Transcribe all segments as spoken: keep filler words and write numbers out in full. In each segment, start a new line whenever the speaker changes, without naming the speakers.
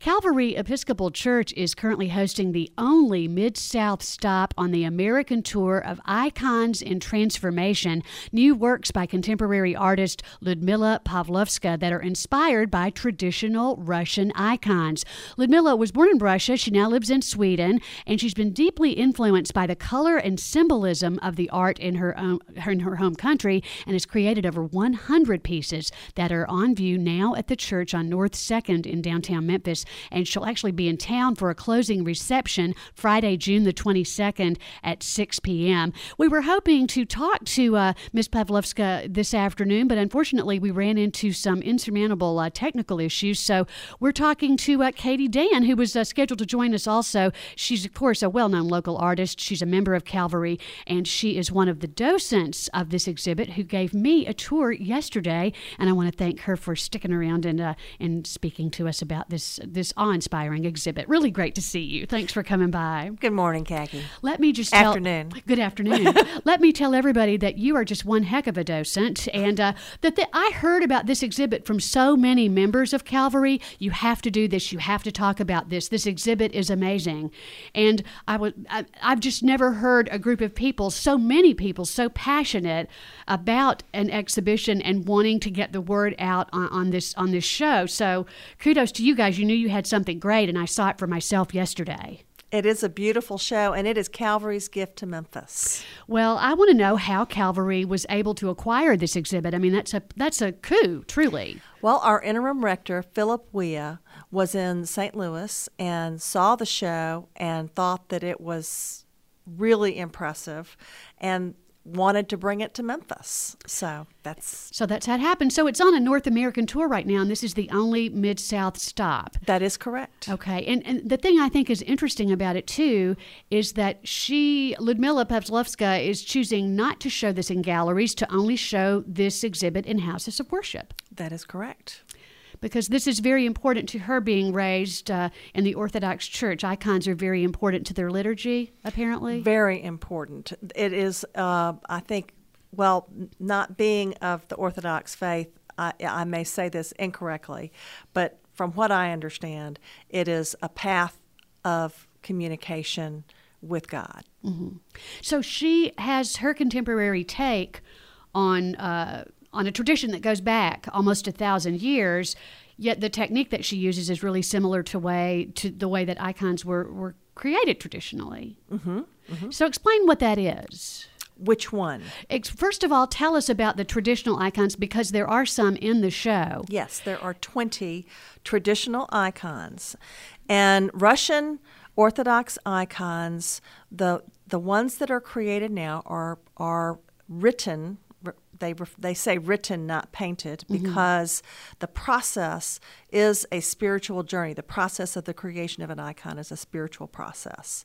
Calvary Episcopal Church is currently hosting the only Mid-South stop on the American tour of Icons in Transformation, new works by contemporary artist Ludmila Pavlovska that are inspired by traditional Russian icons. Ludmila was born in Russia. She now lives in Sweden, and she's been deeply influenced by the color and symbolism of the art in her own, in her home country, and has created over one hundred pieces that are on view now at the church on North second in downtown Memphis. And she'll actually be in town for a closing reception Friday, June the twenty-second at six p.m. We were hoping to talk to uh, Miz Pavlovska this afternoon, but unfortunately we ran into some insurmountable uh, technical issues. So we're talking to uh, Katie Dan, who was uh, scheduled to join us also. She's, of course, a well-known local artist. She's a member of Calvary, and she is one of the docents of this exhibit who gave me a tour yesterday. And I want to thank her for sticking around and uh, and speaking to us about this this awe-inspiring exhibit. Really great to see you. Thanks for coming by.
Good morning, Khaki.
Let me just tell...
Afternoon.
Good afternoon. Let me tell everybody that you are just one heck of a docent, and uh, that the, I heard about this exhibit from so many members of Calvary. You have to do this. You have to talk about this. This exhibit is amazing. And I would, I, I've just never heard a group of people, so many people, so passionate about an exhibition and wanting to get the word out on, on this on this show. So kudos to you guys. You knew you had something great, and I saw it for myself yesterday.
It is a beautiful show, and it is Calvary's gift to Memphis.
Well, I want to know how Calvary was able to acquire this exhibit. I mean, that's a that's a coup, truly.
Well, our interim rector, Philip Weah, was in Saint Louis and saw the show and thought that it was really impressive and wanted to bring it to Memphis. So that's
so that's how it happened. So it's on a North American tour right now, and this is the only Mid-South stop.
That is correct.
Okay, and, and the thing I think is interesting about it, too, is that she, Ludmila Pavlovska, is choosing not to show this in galleries, to only show this exhibit in houses of worship.
That is correct.
Because this is very important to her, being raised uh, in the Orthodox Church. Icons are very important to their liturgy, apparently.
Very important. It is, uh, I think, well, not being of the Orthodox faith, I, I may say this incorrectly, but from what I understand, it is a path of communication with God.
Mm-hmm. So she has her contemporary take on uh, on a tradition that goes back almost a thousand years, yet the technique that she uses is really similar to way to the way that icons were, were created traditionally.
Mm-hmm. Mm-hmm.
So explain what that is.
Which one?
First of all, tell us about the traditional icons, because there are some in the show.
Yes, there are twenty traditional icons. And Russian Orthodox icons, the the ones that are created now are are written. They they say written, not painted, because mm-hmm. the process is a spiritual journey. The process of the creation of an icon is a spiritual process.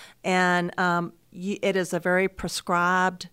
And um, you, it is a very prescribed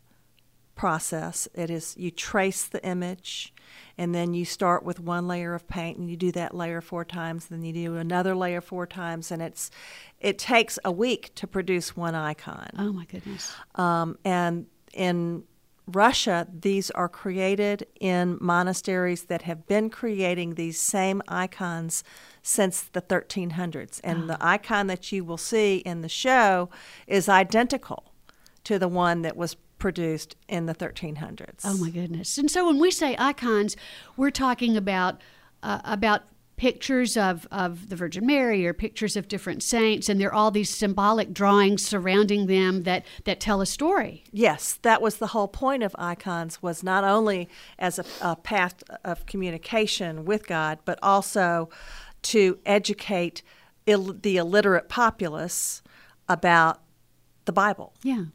process. It is, you trace the image, and then you start with one layer of paint, and you do that layer four times, then you do another layer four times, and it's it takes a week to produce one icon.
Oh, my goodness.
Um, and in Russia, these are created in monasteries that have been creating these same icons since the thirteen hundreds. And oh. the icon that you will see in the show is identical to the one that was produced in the thirteen hundreds.
Oh, my goodness. And so when we say icons, we're talking about uh, about pictures of, of the Virgin Mary or pictures of different saints, and there are all these symbolic drawings surrounding them that, that tell a story.
Yes, that was the whole point of icons, was not only as a, a path of communication with God, but also to educate Ill, the illiterate populace about the Bible.
Yeah.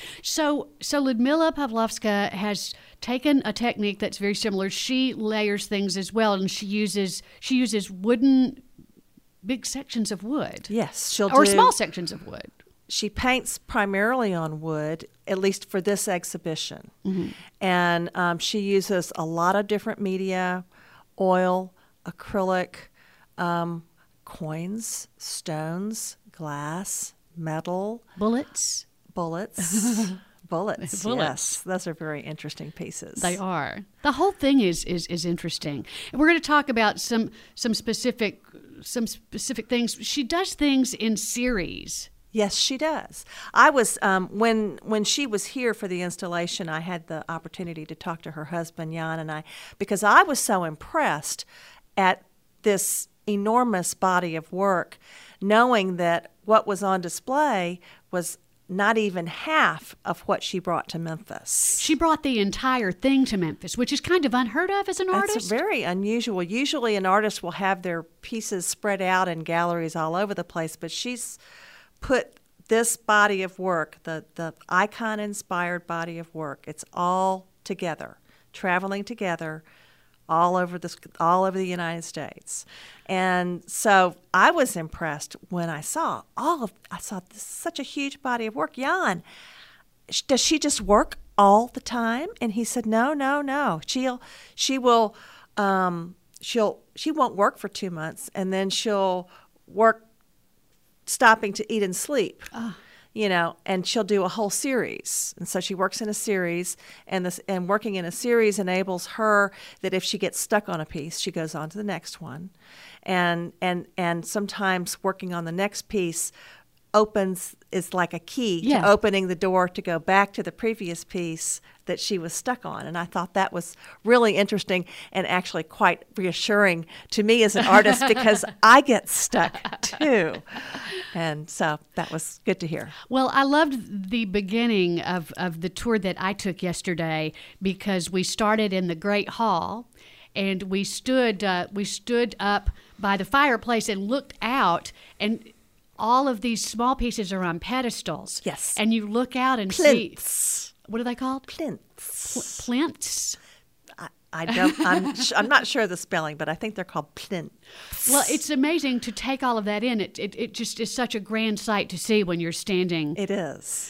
So, so Ludmila Pavlovska has taken a technique that's very similar. She layers things as well, and she uses she uses wooden, big sections of wood.
Yes, she'll
or
do,
small sections of wood.
She paints primarily on wood, at least for this exhibition,
mm-hmm.
and um, she uses a lot of different media: oil, acrylic, um, coins, stones, glass, metal,
bullets.
bullets, Bullets,
Bullets.
yes. Those are very interesting pieces.
They are. The whole thing is is is interesting. And we're going to talk about some some specific some specific things. She does things in series.
Yes, she does. I was um, when when she was here for the installation, I had the opportunity to talk to her husband Jan and I, because I was so impressed at this enormous body of work, knowing that what was on display was not even half of what she brought to Memphis.
She brought the entire thing to Memphis, which is kind of unheard of as an artist.
It's very unusual. Usually an artist will have their pieces spread out in galleries all over the place, but she's put this body of work, the, the icon-inspired body of work, it's all together, traveling together all over the, all over the United States. And so I was impressed when I saw all of, I saw this, such a huge body of work. Jan, does she just work all the time? And he said, no, no, no. She'll, she will, um, she'll, she won't work for two months and then she'll work stopping to eat and sleep. Oh. You know, and she'll do a whole series. And so she works in a series, and this and working in a series enables her that if she gets stuck on a piece, she goes on to the next one. And and and sometimes working on the next piece opens is like a key
yeah.
to opening the door to go back to the previous piece that she was stuck on. And I thought that was really interesting and actually quite reassuring to me as an artist because I get stuck too. And so that was good to hear.
Well, I loved the beginning of, of the tour that I took yesterday because we started in the Great Hall and we stood uh, we stood up by the fireplace and looked out, and all of these small pieces are on pedestals.
Yes.
And you look out and
Plinths.
see. What are they called?
Plinths.
Pl- plinths?
I, I don't, I'm, sh- I'm not sure of the spelling, but I think they're called plinths.
Well, it's amazing to take all of that in. It, it, it just is such a grand sight to see when you're standing.
It is.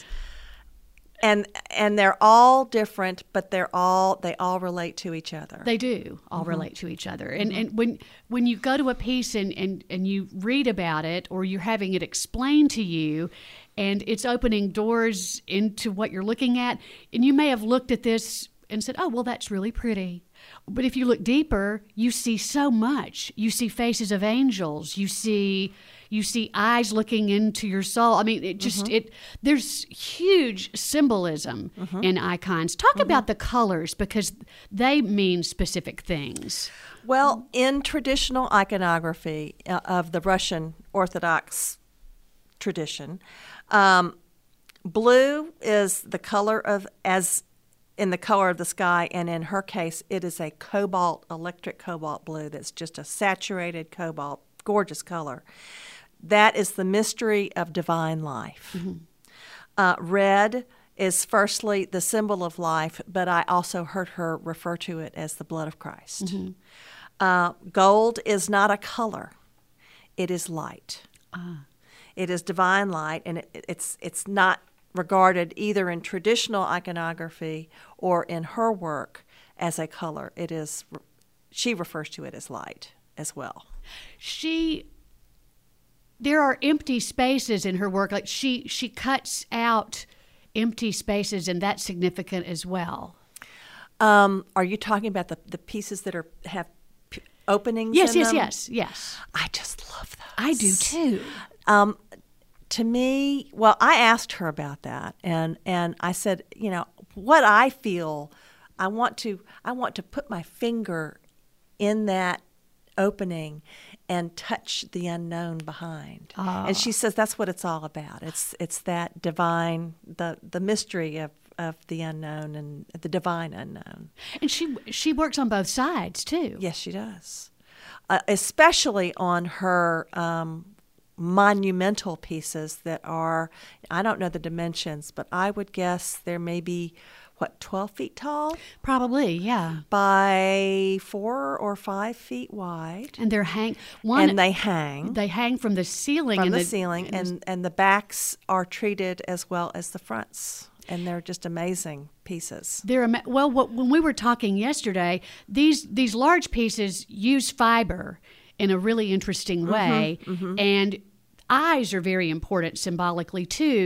And and they're all different, but they're all they all relate to each other.
They do all
mm-hmm.
relate to each other. And mm-hmm. and when when you go to a piece and, and, and you read about it or you're having it explained to you and it's opening doors into what you're looking at, and you may have looked at this and said, oh, well, that's really pretty. But if you look deeper, you see so much. You see faces of angels. You see you see eyes looking into your soul. I mean, it just, mm-hmm. it. there's huge symbolism mm-hmm. in icons. Talk mm-hmm. about the colors because they mean specific things.
Well, in traditional iconography uh, of the Russian Orthodox tradition, um, blue is the color of, as in the color of the sky, and in her case, it is a cobalt, electric cobalt blue that's just a saturated cobalt, gorgeous color. That is the mystery of divine life. Mm-hmm. Uh, red is firstly the symbol of life, but I also heard her refer to it as the blood of Christ. Mm-hmm. Uh, gold is not a color. It is light. Ah. It is divine light, and it, it's it's not regarded either in traditional iconography or in her work as a color. It is, she refers to it as light as well.
She, there are empty spaces in her work. Like she, she cuts out empty spaces, and that's significant as well.
Um, are you talking about the, the pieces that are have p- openings
yes,
in
yes,
them?
Yes, yes, yes.
I just love those.
I do too.
Um, To me, well, I asked her about that, and, and I said, you know, what I feel, I want to I want to put my finger in that opening and touch the unknown behind. Oh. And she says that's what it's all about. It's it's that divine, the the mystery of, of the unknown and the divine unknown.
And she she works on both sides too.
Yes, she does, uh, especially on her. Um, monumental pieces that are, I don't know the dimensions, but I would guess there may be, what, twelve feet tall?
Probably, yeah.
By four or five feet wide.
And they're hang one
And they hang.
They hang from the ceiling.
From
and
the,
the
ceiling, and, and, and the backs are treated as well as the fronts. And they're just amazing pieces.
They're ama- well. What, when we were talking yesterday, these these large pieces use fiber in a really interesting way, mm-hmm, mm-hmm. and eyes are very important symbolically too.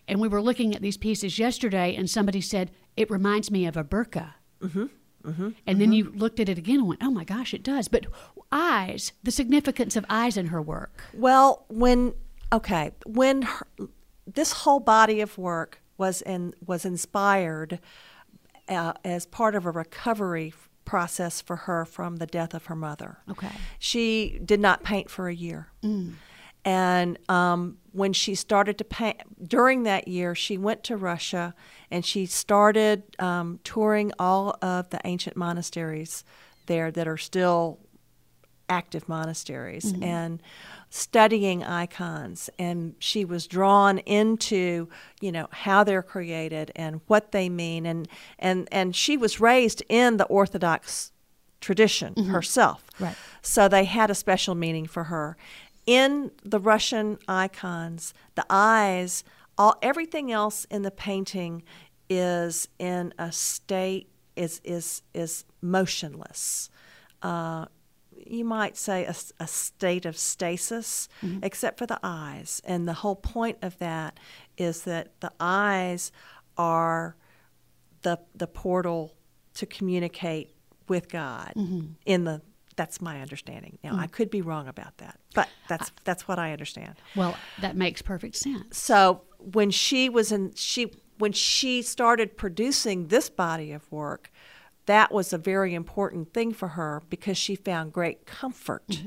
And we were looking at these pieces yesterday, and somebody said, it reminds me of a burqa.
Mm-hmm. Mm-hmm.
And
mm-hmm.
then you looked at it again and went, oh my gosh, it does. But eyes, the significance of eyes in her work.
Well, when, okay, when her, this whole body of work was in, was inspired uh, as part of a recovery process for her from the death of her mother.
Okay.
She did not paint for a year.
Mm.
And um, when she started to paint, during that year, she went to Russia and she started um, touring all of the ancient monasteries there that are still active monasteries, mm-hmm. and studying icons. And she was drawn into, you know, how they're created and what they mean. And, and, and she was raised in the Orthodox tradition mm-hmm. herself.
Right.
So they had a special meaning for her. In the Russian icons, the eyes, all everything else in the painting is in a state is is is motionless. Uh, you might say a, a state of stasis, mm-hmm. except for the eyes. And the whole point of that is that the eyes are the the portal to communicate with God mm-hmm. in the. That's my understanding. Now, mm. I could be wrong about that, but that's that's what I understand.
Well, that makes perfect sense.
So when she was in, she when she started producing this body of work, that was a very important thing for her because she found great comfort mm-hmm.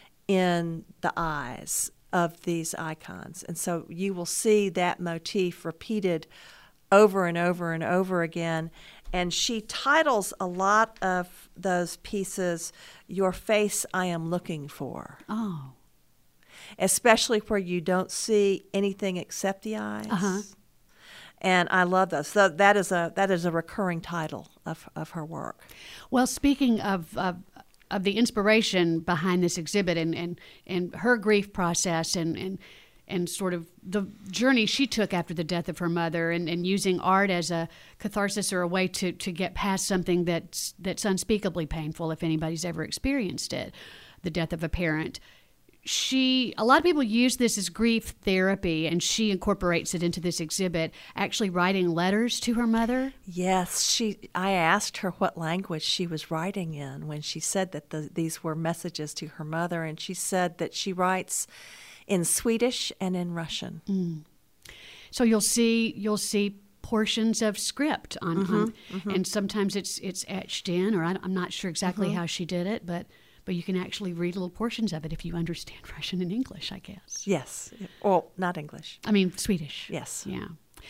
in the eyes of these icons. And so you will see that motif repeated over and over and over again. And she titles a lot of those pieces, Your Face I Am Looking For.
Oh.
Especially where you don't see anything except the eyes.
Uh-huh.
And I love those. So that is a that is a recurring title of, of her work.
Well, speaking of of, of the inspiration behind this exhibit and, and, and her grief process and, and and sort of the journey she took after the death of her mother and, and using art as a catharsis or a way to, to get past something that's, that's unspeakably painful if anybody's ever experienced it, the death of a parent. She, a lot of people use this as grief therapy, and she incorporates it into this exhibit, actually writing letters to her mother.
Yes, she. I asked her what language she was writing in when she said that the, these were messages to her mother, and she said that she writes in Swedish and in Russian.
Mm. So you'll see you'll see portions of script on,
mm-hmm,
on
mm-hmm.
and sometimes it's it's etched in, or I, I'm not sure exactly
mm-hmm.
how she did it, but but you can actually read little portions of it if you understand Russian and English, I guess.
Yes. Well, not English.
I mean Swedish.
Yes.
Yeah.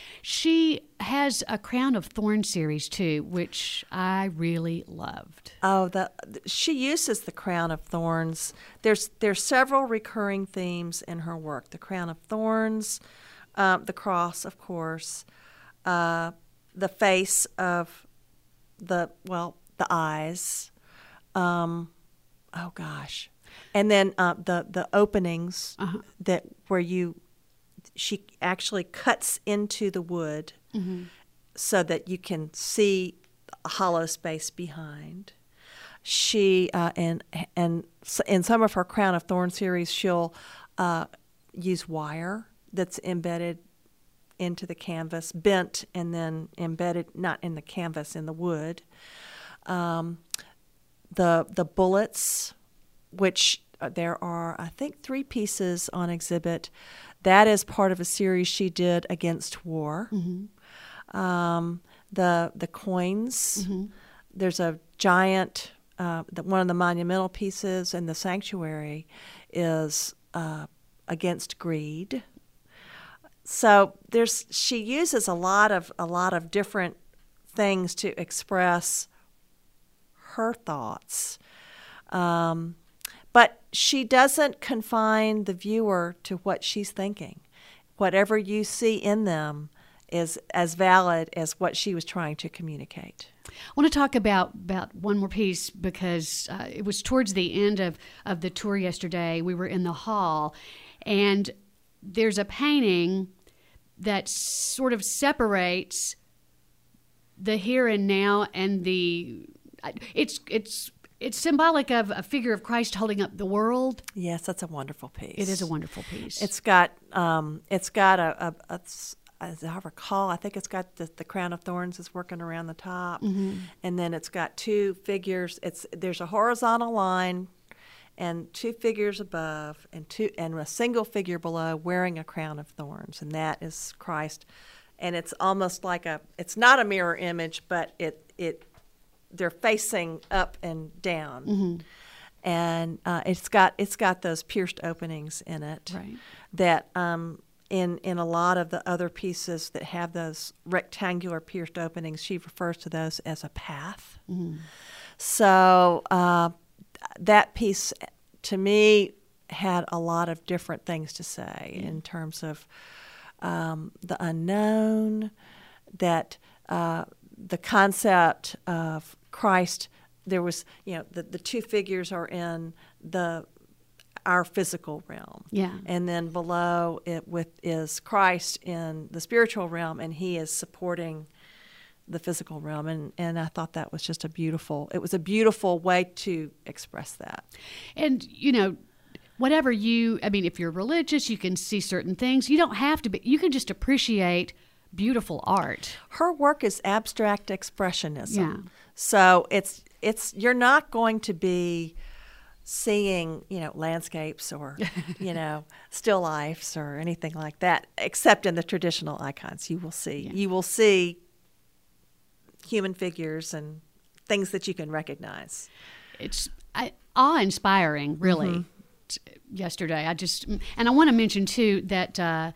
She has a Crown of Thorns series too, which I really loved.
Oh, the she uses the Crown of Thorns. There's there's several recurring themes in her work: the Crown of Thorns, uh, the cross, of course, uh, the face of the well, the eyes. Um, oh gosh, and then uh, the the openings uh-huh. that where you. She actually cuts into the wood mm-hmm. so that you can see a hollow space behind. She uh, and and in some of her Crown of Thorns series, she'll uh, use wire that's embedded into the canvas, bent and then embedded, not in the canvas, in the wood. Um, the the bullets, which there are, I think, three pieces on exhibit. That is part of a series she did against war. Mm-hmm. Um, the the coins. Mm-hmm. There's a giant. Uh, the, one of the monumental pieces in the sanctuary is uh, against greed. So there's she uses a lot of a lot of different things to express her thoughts. Um, But she doesn't confine the viewer to what she's thinking. Whatever you see in them is as valid as what she was trying to communicate.
I want to talk about, about one more piece because uh, it was towards the end of, of the tour yesterday. We were in the hall, and there's a painting that sort of separates the here and now and the... It's it's... It's symbolic of a figure of Christ holding up the world.
Yes, that's a wonderful piece.
It is a wonderful piece.
It's got um, it's got a, a, a, as I recall, I think it's got the, the crown of thorns is working around the top,
Mm-hmm.
and then it's got two figures. It's there's a horizontal line, and two figures above, and two and a single figure below wearing a crown of thorns, and that is Christ. And it's almost like a it's not a mirror image, but it it they're facing up and down.
Mm-hmm.
And uh, it's got it's got those pierced openings in it
Right.
that um, in in a lot of the other pieces that have those rectangular pierced openings, she refers to those as a path.
Mm-hmm.
So uh, that piece, to me, had a lot of different things to say
Yeah.
in terms of um, the unknown, that uh, the concept of Christ. There was, you know, the, the two figures are in the our physical realm,
Yeah.
and then below it with is Christ in the spiritual realm, and He is supporting the physical realm, and and I thought that was just a beautiful. It was a beautiful way to express that.
And, you know, whatever you, I mean, if you're religious, you can see certain things. You don't have to be, you can just appreciate beautiful art.
Her work is abstract expressionism.
Yeah.
So it's it's you're not going to be seeing, you know, landscapes or, you know, still lifes or anything like that, except in the traditional icons. You will see.
Yeah.
You will see human figures and things that you can recognize.
It's I, awe-inspiring, really.
Mm-hmm.
T- Yesterday, I just, and I want to mention too that uh,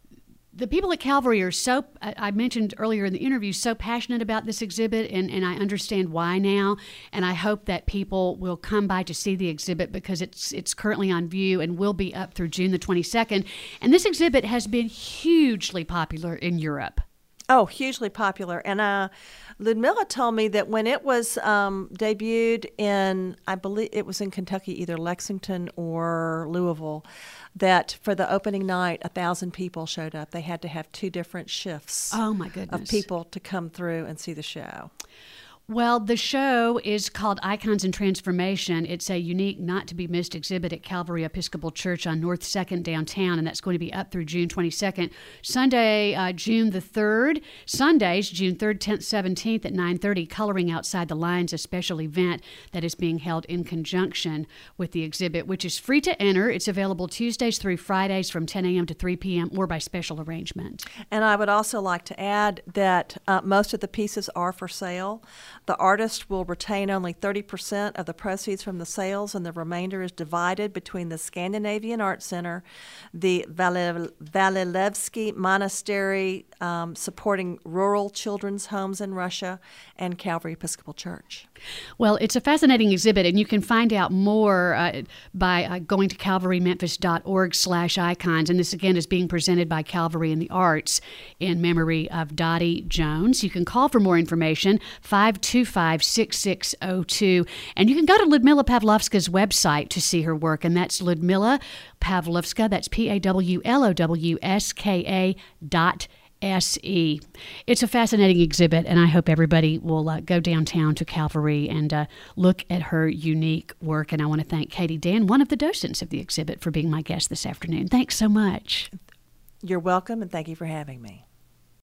the people at Calvary are so, I I mentioned earlier in the interview, so passionate about this exhibit, and, and I understand why now. And I hope that people will come by to see the exhibit because it's it's currently on view and will be up through June the twenty-second. And this exhibit has been hugely popular in Europe.
Oh, hugely popular. And uh, Ludmilla told me that when it was um, debuted in, I believe it was in Kentucky, either Lexington or Louisville, that for the opening night, a thousand people showed up. They had to have two different shifts
Oh, my goodness.
of people to come through and see the show.
Well, the show is called Icons and Transformation. It's a unique, not-to-be-missed exhibit at Calvary Episcopal Church on North second downtown, and that's going to be up through June twenty-second. Sunday, uh, June the third. Sundays, June third, tenth, seventeenth at nine thirty, Coloring Outside the Lines, a special event that is being held in conjunction with the exhibit, which is free to enter. It's available Tuesdays through Fridays from ten a.m. to three p.m. or by special arrangement.
And I would also like to add that uh, most of the pieces are for sale. The artist will retain only thirty percent of the proceeds from the sales, and the remainder is divided between the Scandinavian Art Center, the Vali- Valilevsky Monastery, um, supporting rural children's homes in Russia, and Calvary Episcopal Church.
Well, it's a fascinating exhibit, and you can find out more uh, by uh, going to calvarymemphis.org slash icons. And this, again, is being presented by Calvary in the Arts in memory of Dottie Jones. You can call for more information, five two five, six six zero two. And you can go to Ludmilla Pawlowska's website to see her work, and that's Ludmilla Pawlowska. That's P A W L O W S K A dot S E. It's a fascinating exhibit, and I hope everybody will uh, go downtown to Calvary and uh, look at her unique work. And I want to thank Katie Dan, one of the docents of the exhibit, for being my guest this afternoon. Thanks so much.
You're welcome, and thank you for having me.